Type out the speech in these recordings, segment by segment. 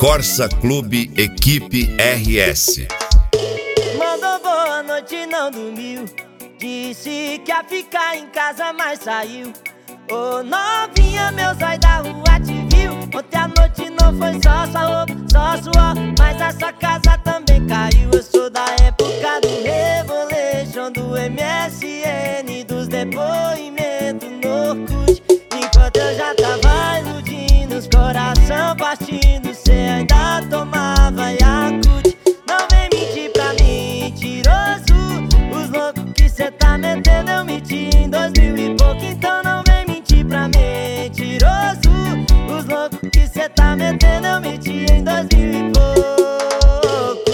Corsa Clube Equipe RS. Mandou boa noite, não dormiu. Disse que ia ficar em casa, mas saiu. Ô novinha, meu zóio da rua te viu. Ontem à noite não foi só sua roupa, só suor, mas a sua casa também caiu. Eu sou da época do Revolution, do MSN, dos depoimentos no Orkut. Enquanto eu já tava iludindo, os coração partindo, cê ainda tomava Yakult. Não vem mentir pra mim, mentiroso. Os loucos que cê tá metendo eu menti em 2000 e pouco. Então não vem mentir pra mim, mentiroso. Os loucos que cê tá metendo eu menti em 2000 e pouco.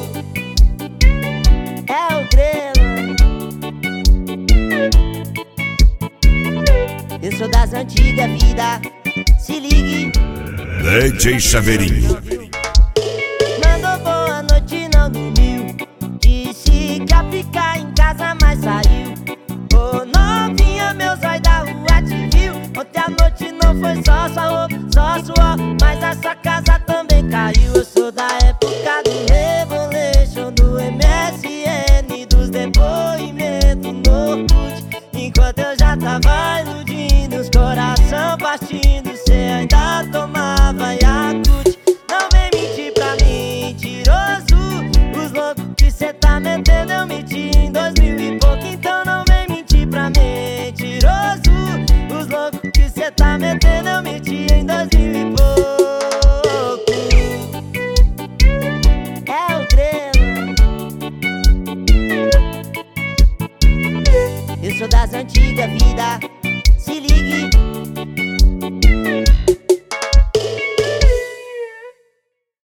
É o Grelo. Eu sou das antigas vida, se ligue. DJ Chaveirinho. Mandou boa noite, não dormiu. Disse que ia ficar em casa, mas saiu. Ô novinha, meu zóio da rua te viu. Ontem à noite não foi só sua roupa, só suor, mas a sua casa também caiu. Eu sou da época do Revolution, do MSN, dos depoimentos no Orkut. Enquanto eu já tava iludindo, os coração partindo, cê ainda tomava Yakult. Não vem mentir pra mim, mentiroso. Os loucos que cê tá metendo eu menti em 2000 e pouco. Então não vem mentir pra mim, mentiroso. Os loucos que cê tá metendo eu menti em 2000 e pouco. É o Grelo. Eu sou das antigas vida,